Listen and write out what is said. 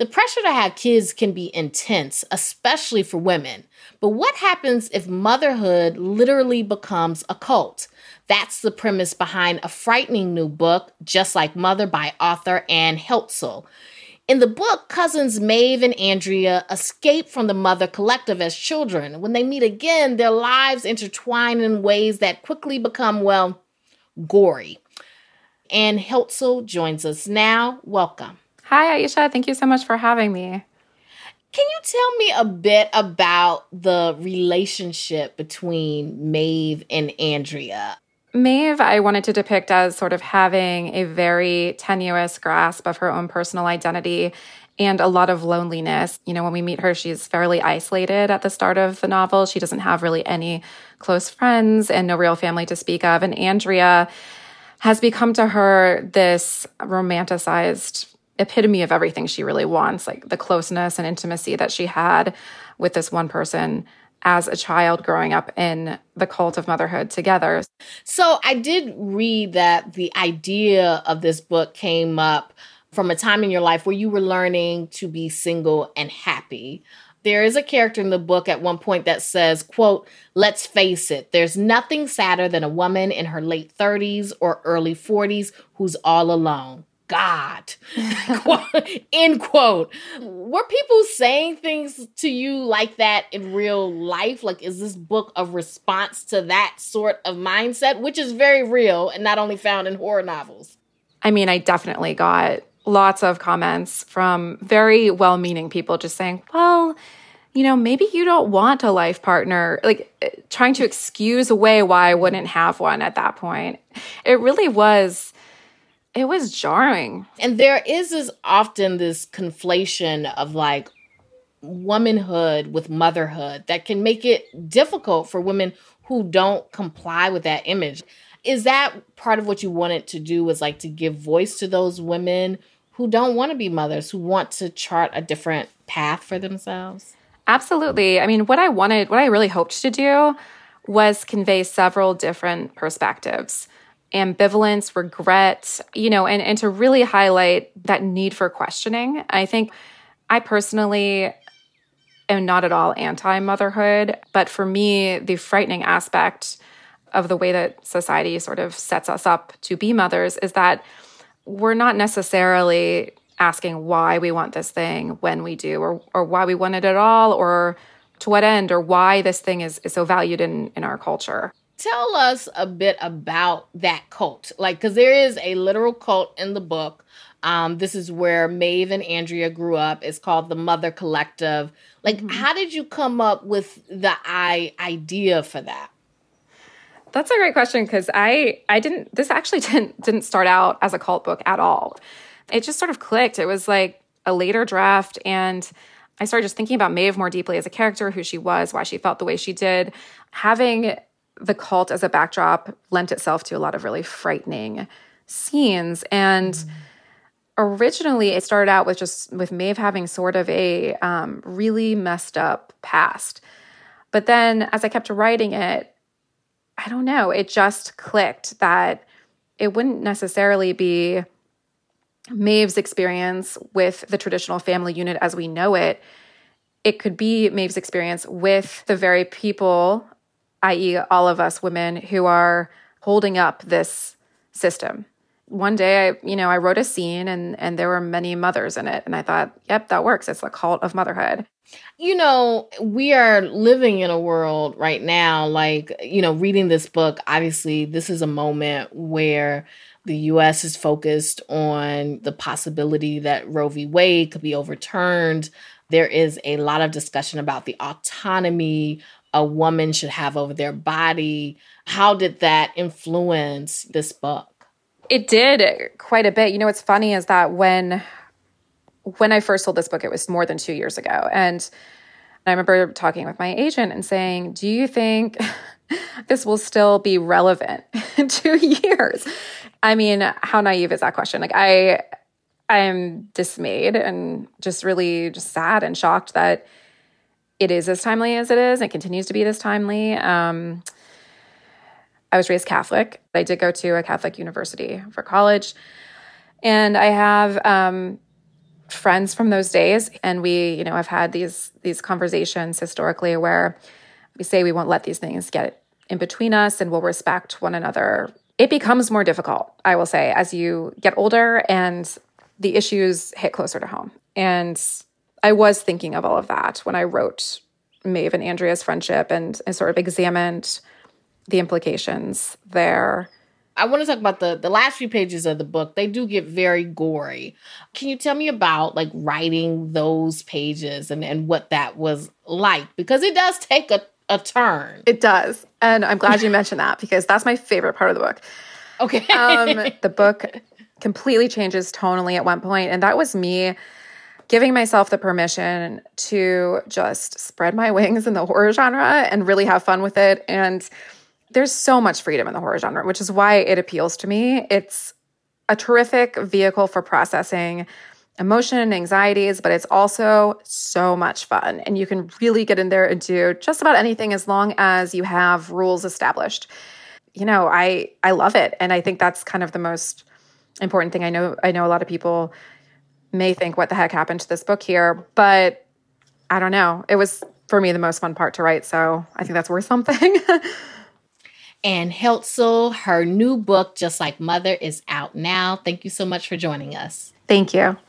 The pressure to have kids can be intense, especially for women. But what happens if motherhood literally becomes a cult? That's the premise behind a frightening new book, Just Like Mother by author Anne Heltzel. In the book, cousins Maeve and Andrea escape from the Mother Collective as children. When they meet again, their lives intertwine in ways that quickly become, well, gory. Anne Heltzel joins us now. Welcome. Hi, Aisha. Thank you so much for having me. Can you tell me a bit about the relationship between Maeve and Andrea? Maeve, I wanted to depict as sort of having a very tenuous grasp of her own personal identity and a lot of loneliness. You know, when we meet her, she's fairly isolated at the start of the novel. She doesn't have really any close friends and no real family to speak of. And Andrea has become to her this romanticized epitome of everything she really wants, like the closeness and intimacy that she had with this one person as a child growing up in the cult of motherhood together. So I did read that the idea of this book came up from a time in your life where you were learning to be single and happy. There is a character in the book at one point that says, quote, "Let's face it, there's nothing sadder than a woman in her late 30s or early 40s who's all alone. God," end quote. Were people saying things to you like that in real life? Like, is this book a response to that sort of mindset, which is very real and not only found in horror novels? I mean, I definitely got lots of comments from very well-meaning people just saying, well, you know, maybe you don't want a life partner, like trying to excuse away why I wouldn't have one at that point. It really was... It was jarring. And there is often this conflation of like womanhood with motherhood that can make it difficult for women who don't comply with that image. Is that part of what you wanted to do, was like to give voice to those women who don't want to be mothers, who want to chart a different path for themselves? Absolutely. I mean, what I really hoped to do was convey several different perspectives. Ambivalence, regret, you know, and to really highlight that need for questioning. I think I personally am not at all anti-motherhood, but for me, the frightening aspect of the way that society sort of sets us up to be mothers is that we're not necessarily asking why we want this thing when we do, or why we want it at all, or to what end, or why this thing is so valued in our culture. Tell us a bit about that cult, like, because there is a literal cult in the book. This is where Maeve and Andrea grew up. It's called the Mother Collective. Like, How did you come up with the idea for that? That's a great question, because this actually didn't start out as a cult book at all. It just sort of clicked. It was like a later draft, and I started just thinking about Maeve more deeply as a character, who she was, why she felt the way she did. Having the cult as a backdrop lent itself to a lot of really frightening scenes. And originally it started out with Maeve having sort of a really messed up past. But then as I kept writing it, I don't know, it just clicked that it wouldn't necessarily be Maeve's experience with the traditional family unit as we know it. It could be Maeve's experience with the very people, i.e. all of us women, who are holding up this system. One day, I wrote a scene and there were many mothers in it. And I thought, yep, that works. It's the cult of motherhood. You know, we are living in a world right now, like, reading this book, obviously, this is a moment where the U.S. is focused on the possibility that Roe v. Wade could be overturned. There is a lot of discussion about the autonomy a woman should have over their body. How did that influence this book? It did quite a bit. You know, what's funny is that when I first sold this book, it was more than 2 years ago. And I remember talking with my agent and saying, do you think this will still be relevant in 2 years? I mean, how naive is that question? Like, I'm dismayed and just really just sad and shocked that it is as timely as it is. It continues to be this timely. I was raised Catholic. I did go to a Catholic university for college. And I have friends from those days. And we, have had these conversations historically where we say we won't let these things get in between us and we'll respect one another. It becomes more difficult, I will say, as you get older and the issues hit closer to home. And I was thinking of all of that when I wrote Maeve and Andrea's friendship and sort of examined the implications there. I want to talk about the last few pages of the book. They do get very gory. Can you tell me about like writing those pages and what that was like? Because it does take a turn. It does. And I'm glad you mentioned that because that's my favorite part of the book. Okay. The book completely changes tonally at one point, and that was me giving myself the permission to just spread my wings in the horror genre and really have fun with it. And there's so much freedom in the horror genre, which is why it appeals to me. It's a terrific vehicle for processing emotion and anxieties, but it's also so much fun. And you can really get in there and do just about anything as long as you have rules established. I love it. And I think that's kind of the most important thing. I know a lot of people may think, what the heck happened to this book here? But I don't know. It was, for me, the most fun part to write. So I think that's worth something. Anne Heltzel, her new book, Just Like Mother, is out now. Thank you so much for joining us. Thank you.